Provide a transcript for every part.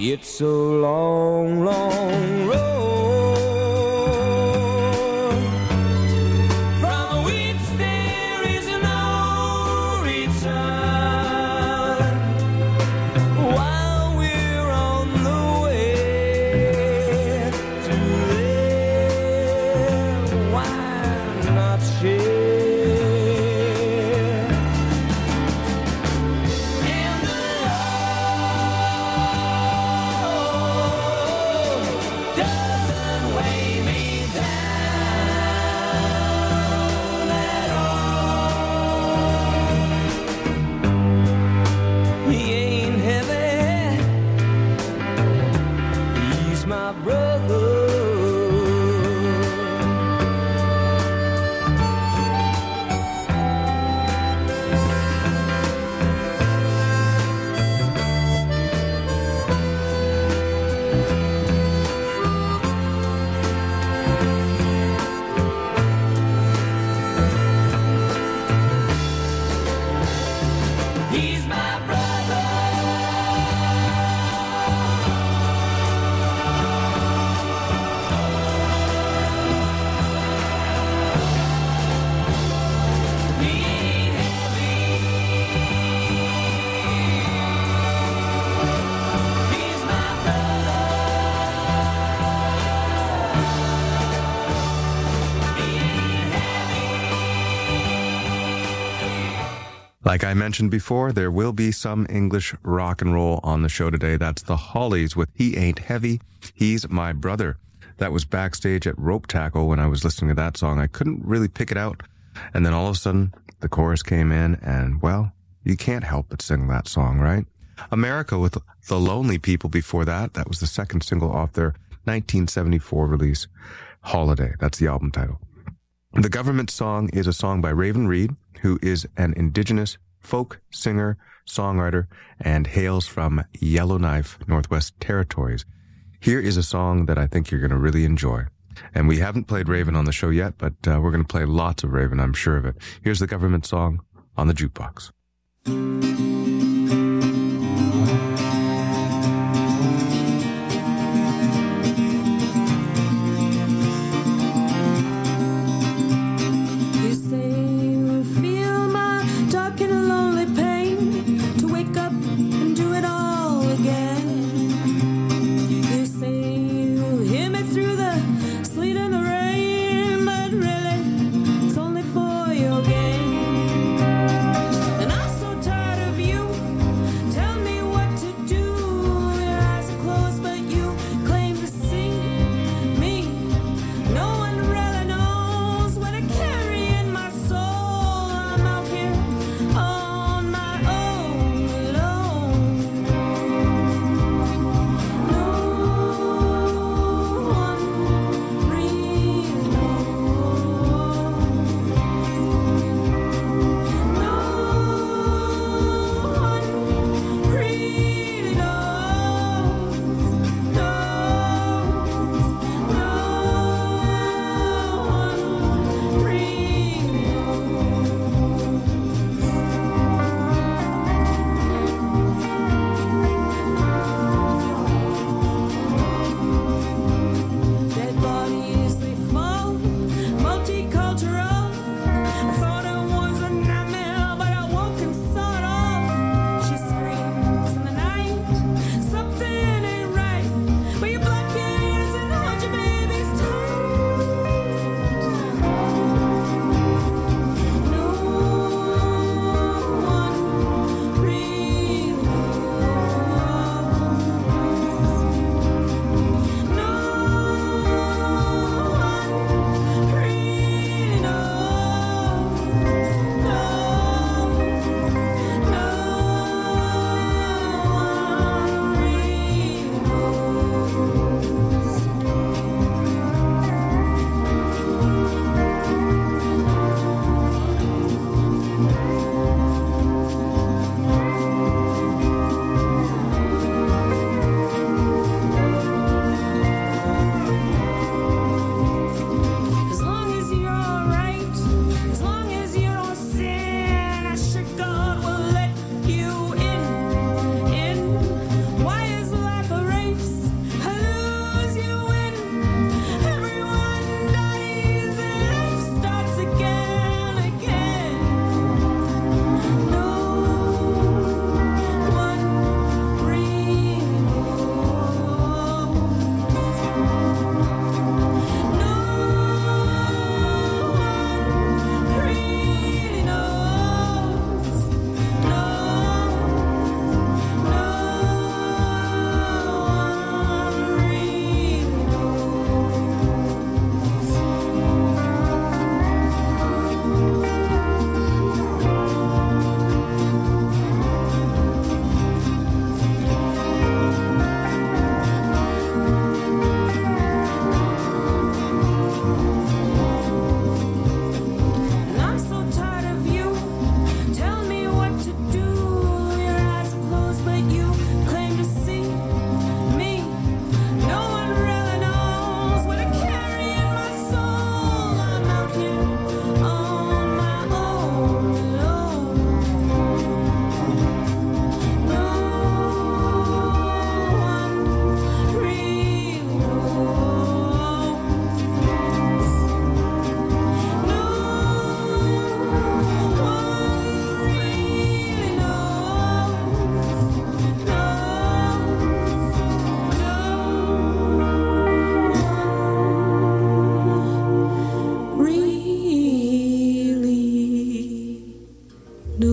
It's a long, long road. From which there is no return. While we're on the way to there, why not share? Like I mentioned before, there will be some English rock and roll on the show today. That's the Hollies with He Ain't Heavy, He's My Brother. That was backstage at Rope Tackle when I was listening to that song. I couldn't really pick it out. And then all of a sudden, the chorus came in and, well, you can't help but sing that song, right? America with The Lonely People before that. That was the second single off their 1974 release, Holiday. That's the album title. The Government Song is a song by Raven Reed, who is an indigenous folk singer, songwriter, and hails from Yellowknife, Northwest Territories. Here is a song that I think you're going to really enjoy. And we haven't played Raven on the show yet, but we're going to play lots of Raven, I'm sure of it. Here's the Government Song on the Jukebox. Alone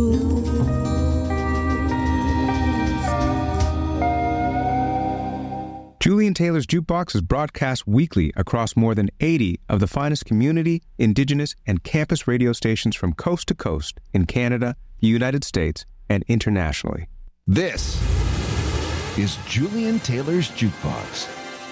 Julian Taylor's Jukebox is broadcast weekly across more than 80 of the finest community, indigenous, and campus radio stations from coast to coast in Canada, the United States, and internationally. This is Julian Taylor's Jukebox.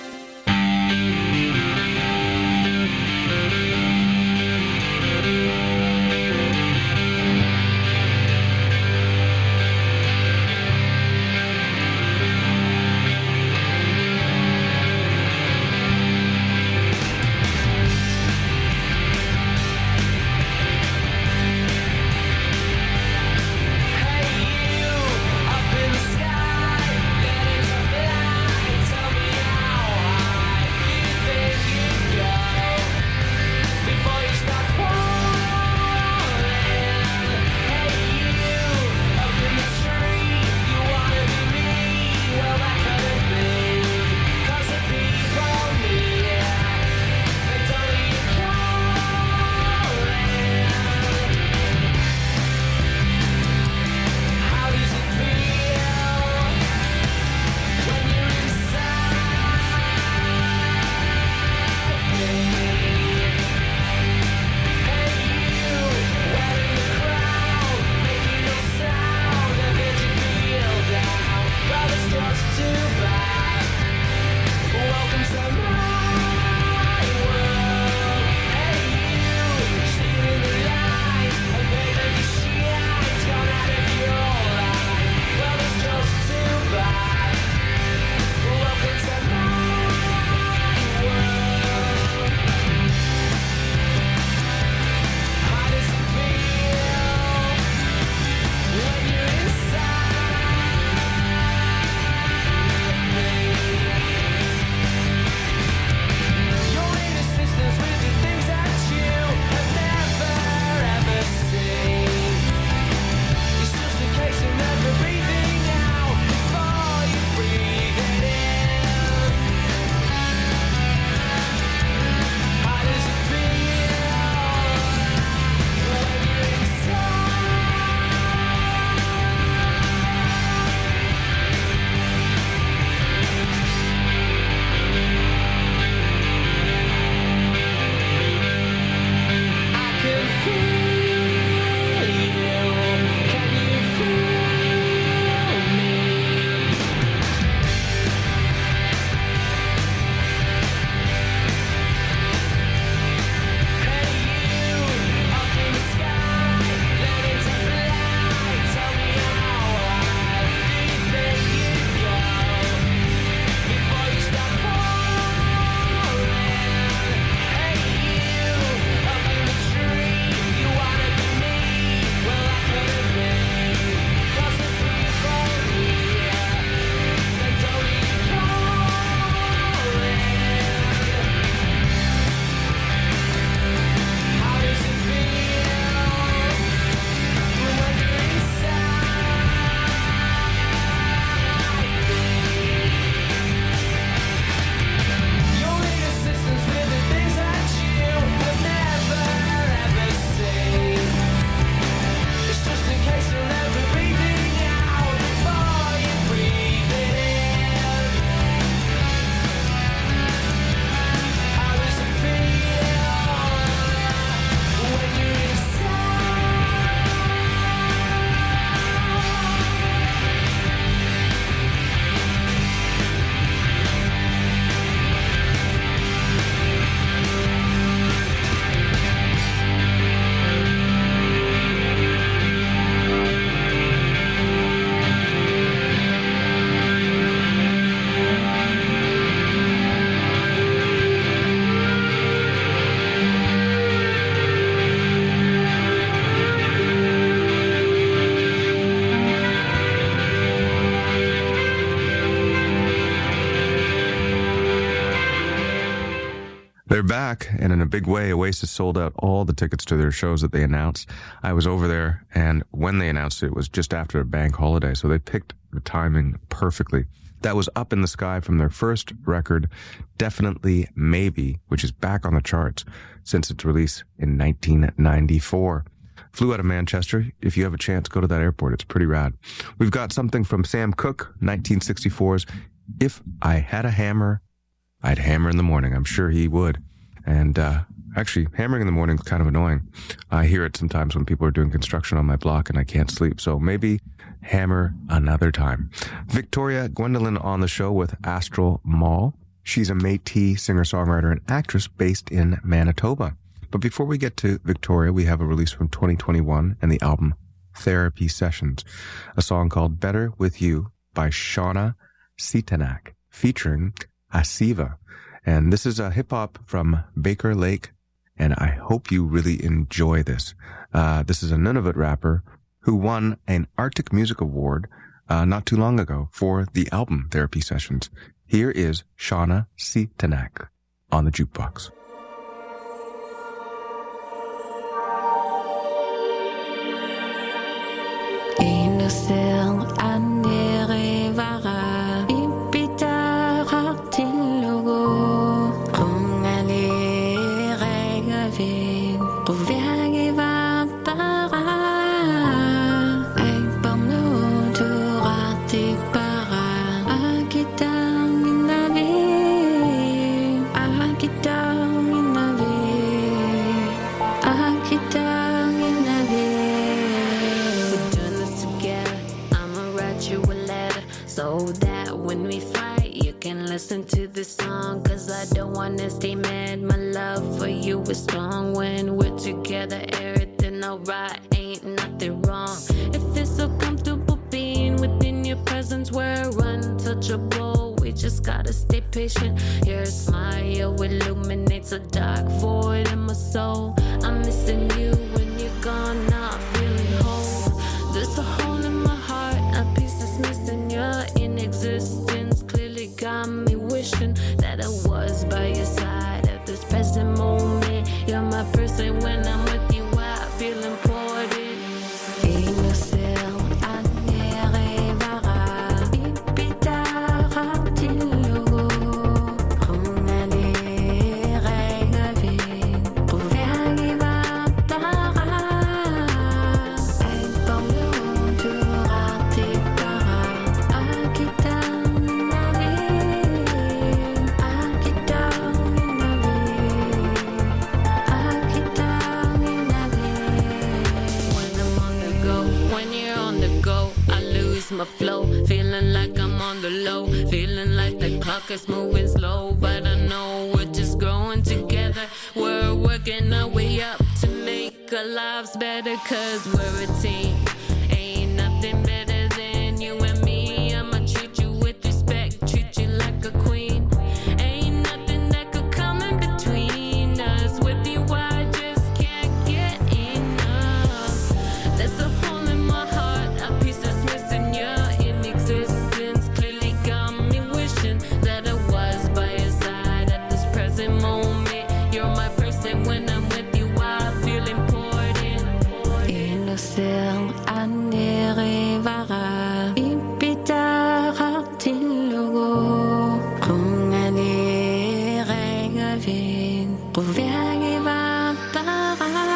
They're back, and in a big way, Oasis sold out all the tickets to their shows that they announced. I was over there, and when they announced it, it was just after a bank holiday, so they picked the timing perfectly. That was Up in the Sky from their first record, Definitely Maybe, which is back on the charts since its release in 1994. Flew out of Manchester. If you have a chance, go to that airport. It's pretty rad. We've got something from Sam Cooke, 1964's If I Had a Hammer, I'd Hammer in the Morning. I'm sure he would. And actually, hammering in the morning is kind of annoying. I hear it sometimes when people are doing construction on my block and I can't sleep. So maybe hammer another time. Victoria Gwendolyn on the show with Astral Mall. She's a Métis singer-songwriter and actress based in Manitoba. But before we get to Victoria, we have a release from 2021 and the album Therapy Sessions, a song called Better With You by Shauna Sitanak, featuring Asiva. And this is a hip-hop from Baker Lake, and I hope you really enjoy this. This is a Nunavut rapper who won an Arctic Music Award not too long ago for the album Therapy Sessions. Here is Shauna Sitanak on the Jukebox. Inusel anirevara ipitara tillogo kung aliregavin kuviagiva para ay pamnuturati para akitang inavi akitang inavi akitang inavi. So that when we fight, you can listen to this song. Cause I don't wanna stay mad. My love for you is strong. When we're together, everything alright. Ain't nothing wrong. It feels so comfortable being within your presence. We're untouchable. We just gotta stay patient. Your smile illuminates a dark void in my soul. I'm missing you when you're gone, not feeling whole. There's a hole in my heart, a piece that's missing. Your inexistence clearly got me wishing that I was by your side at this present moment. You're my person. When I'm with you, I feel important. Inusel anirevara ipitara tillogo kung aliregavin kuviagiva para ay pamnuturati para akitang inavi akitang inavi. When I'm on the go, when you're on the go, I lose my flow. Feeling like I'm on the low, feeling like the clock is moving slow. But I know we're just growing together. We're working our way up to make our lives better. Cause we're a team, ain't nothing better than you and me. I'ma treat you with respect, treat you like a queen. Ain't nothing that could come in between us. With you I just can't get enough. There's a hole in my heart, a piece that's missing. Your inexistence clearly got me wishing that I was by your side at this present moment. You're my person. When I'm with you, I feel important. Inusel anirevara ipitara tillogo kung aliregavin kuviagiva para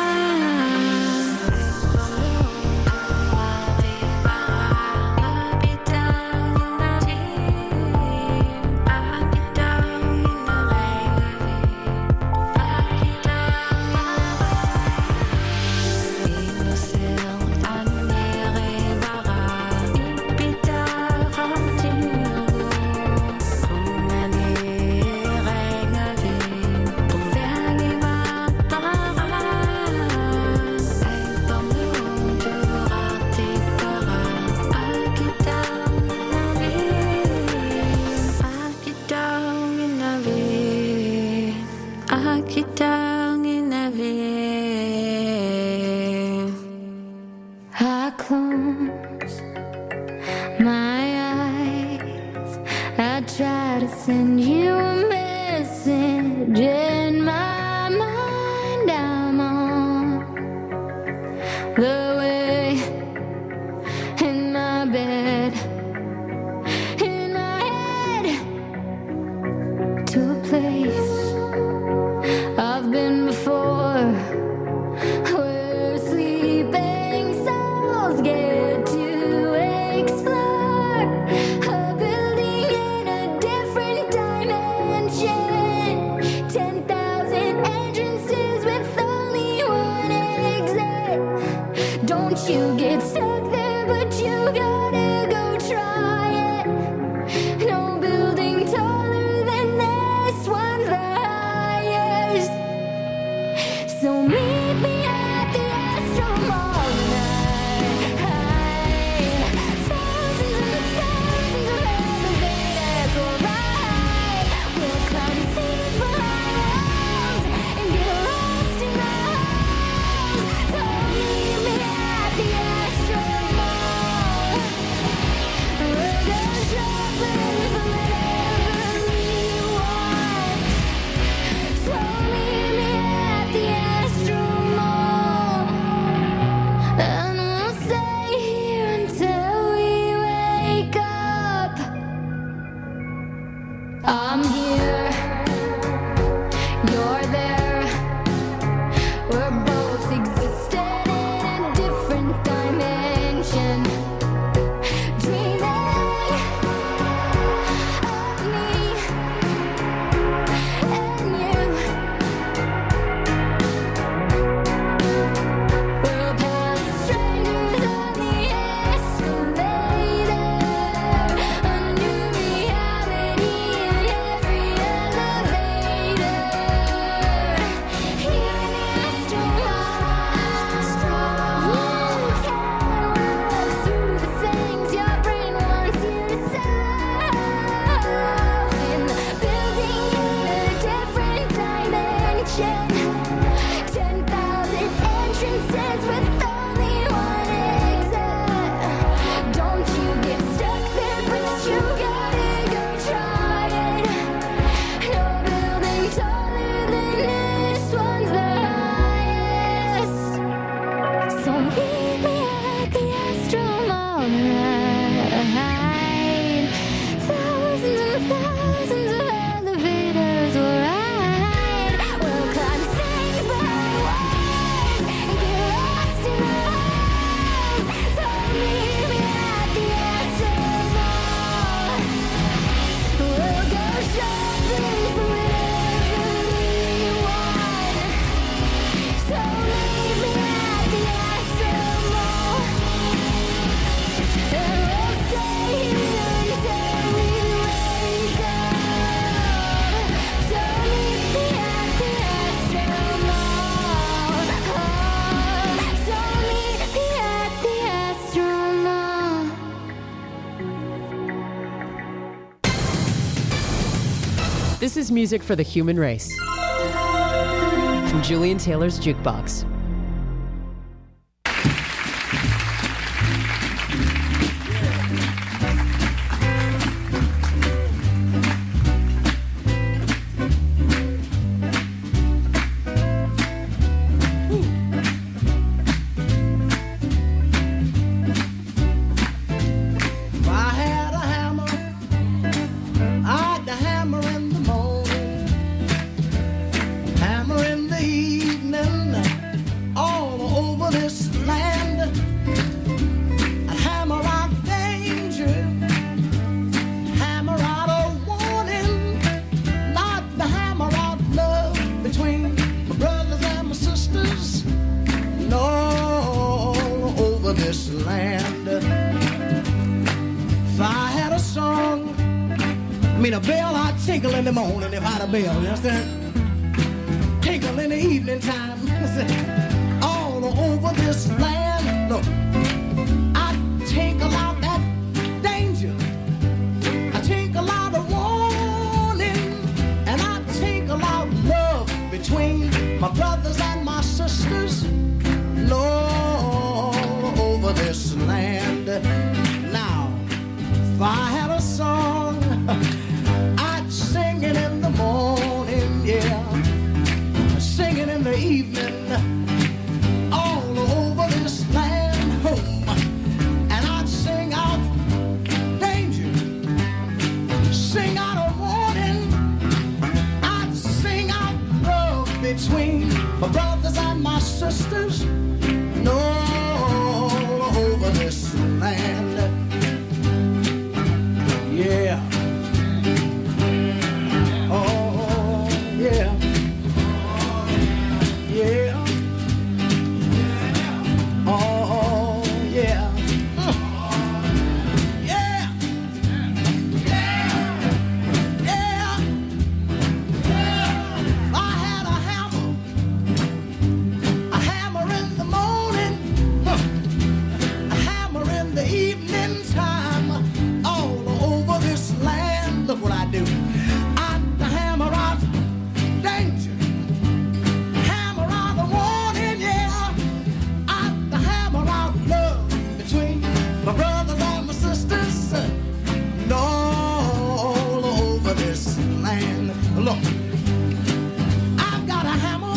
akitang inavi. I close my eyes, I try to send you a message. In my mind I'm on the way, in my bed, in my head, to a place I've been before, where sleep This is music for the human race. From Julian Taylor's Jukebox. In the morning, if I had a bell, you understand? Tinkle in the evening time, all over this land. Look, I tinkle out that danger, I tinkle out a warning, and I tinkle out love between my brothers and my sisters, all over this land. Now, if I had a song, singing in the morning, yeah, singing in the evening, all over this land home, and I'd sing out danger, sing out a warning, I'd sing out love between my brothers and my sisters, all over this land, yeah. Yeah. Yeah. Oh, yeah. Yeah. Yeah. I had a hammer in the morning, a hammer in the evening time, all over this land. Look what I do. I hammer out danger, hammer out the warning, yeah. I hammer out love between my brothers and my sisters, and all over this land. Look, I've got a hammer,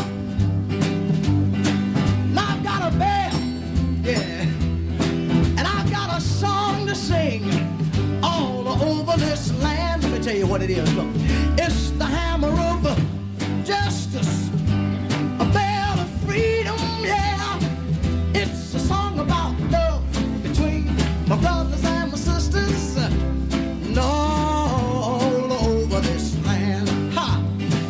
and I've got a bell, yeah, and I've got a song to sing all over this land. Let me tell you what it is. Look, it's the hammer of justice, a bell of freedom, yeah. It's a song about love between my brothers and my sisters, and all over this land. Ha!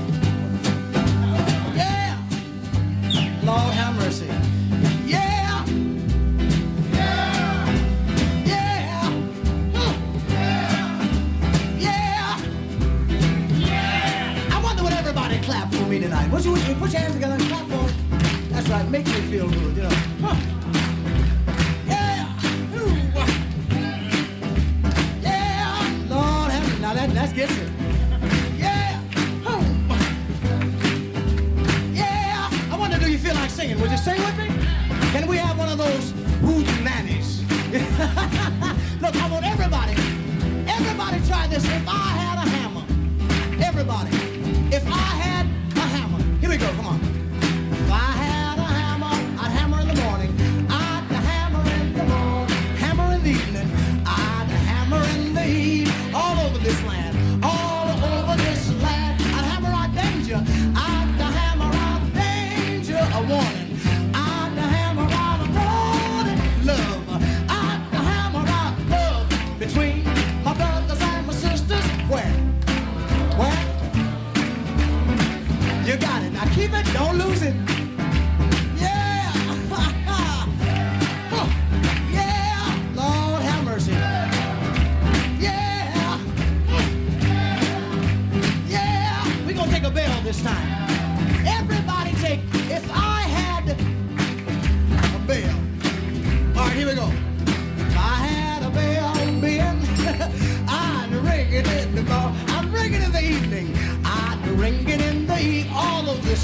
Yeah! Lord have mercy. Yeah! Yeah! Yeah! Yeah! I wonder what everybody clap for me tonight. Put your hands together and clap for me. That's right, make me feel good, you know. Huh. Yeah! Ooh. Yeah! Lord have mercy. Now that gets it. Yeah! Oh. Yeah! I wonder, do you feel like singing? Would you sing with me? Can we have one of those hootenannies? Look, I want everybody try this. If I had a hammer, everybody, if I had a hammer, here we go, come on. If I had a hammer, I'd hammer in the morning, I'd hammer in the morning, hammer in the evening, I'd hammer in the heat, all over this land, all over this land, I'd hammer out danger, I'd hammer out danger, a warning, I'd hammer out a warning, love, I'd hammer out love between my brothers and my sisters, where?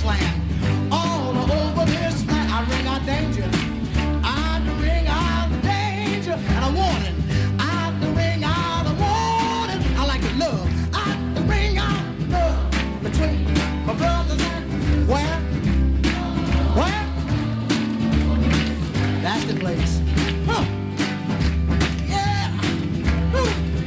this land. All over this land. I ring out danger. I ring out danger. And a warning. I ring out a warning. I like to love. I ring out love between my brothers and where? Where? That's the place. Huh. Yeah. Woo.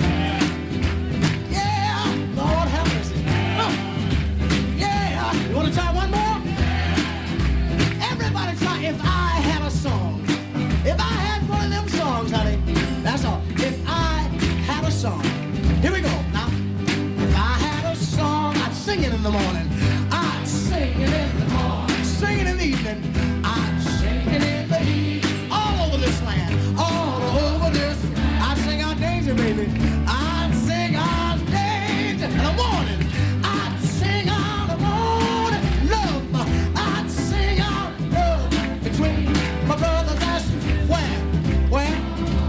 Yeah. Lord have mercy. Huh. Yeah. You want to try one more? Everybody try If I Had a Song. If I had one of them songs, honey. That's all. If I had a song. Here we go. Now, if I had a song, I'd sing it in the morning. I'd sing it in the morning. Sing it in the evening. I'd sing it in the evening. All over this land. All over this. I'd sing out danger, baby. I'd sing out danger. In the morning. I'd sing out the morning. Love. I'd sing out love. Between my brothers and where? Where?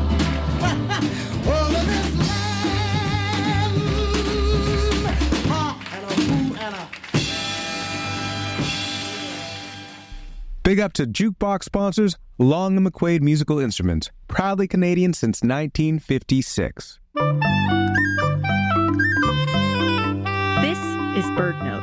Over this land. And a who and a. Big up to Jukebox sponsors Long and McQuaid Musical Instruments, proudly Canadian since 1956. This is BirdNote.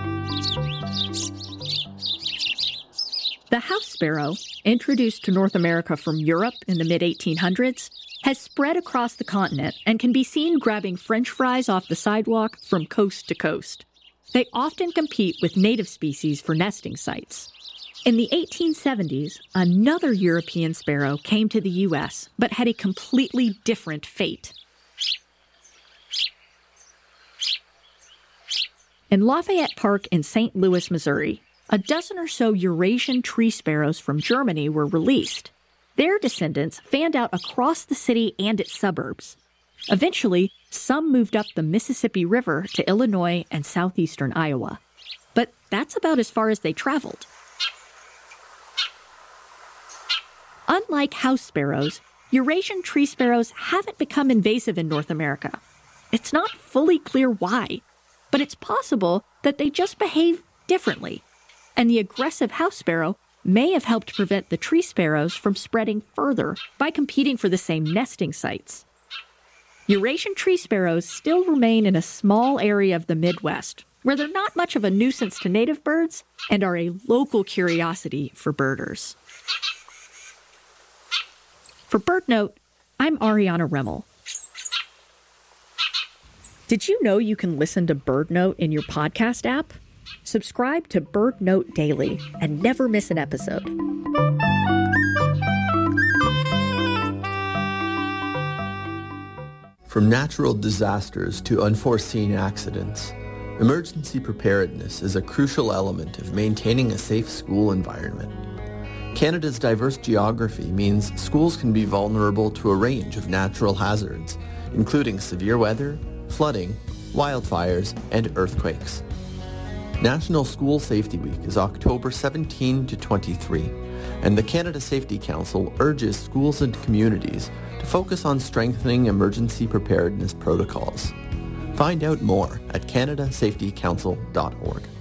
The house sparrow, introduced to North America from Europe in the mid-1800s, has spread across the continent and can be seen grabbing French fries off the sidewalk from coast to coast. They often compete with native species for nesting sites. In the 1870s, another European sparrow came to the U.S., but had a completely different fate. In Lafayette Park in St. Louis, Missouri, a dozen or so Eurasian tree sparrows from Germany were released. Their descendants fanned out across the city and its suburbs. Eventually, some moved up the Mississippi River to Illinois and southeastern Iowa. But that's about as far as they traveled. Unlike house sparrows, Eurasian tree sparrows haven't become invasive in North America. It's not fully clear why, but it's possible that they just behave differently. And the aggressive house sparrow may have helped prevent the tree sparrows from spreading further by competing for the same nesting sites. Eurasian tree sparrows still remain in a small area of the Midwest, where they're not much of a nuisance to native birds and are a local curiosity for birders. For BirdNote, I'm Ariana Remmel. Did you know you can listen to BirdNote in your podcast app? Subscribe to BirdNote Daily and never miss an episode. From natural disasters to unforeseen accidents, emergency preparedness is a crucial element of maintaining a safe school environment. Canada's diverse geography means schools can be vulnerable to a range of natural hazards, including severe weather, flooding, wildfires, and earthquakes. National School Safety Week is October 17 to 23, and the Canada Safety Council urges schools and communities to focus on strengthening emergency preparedness protocols. Find out more at canadasafetycouncil.org.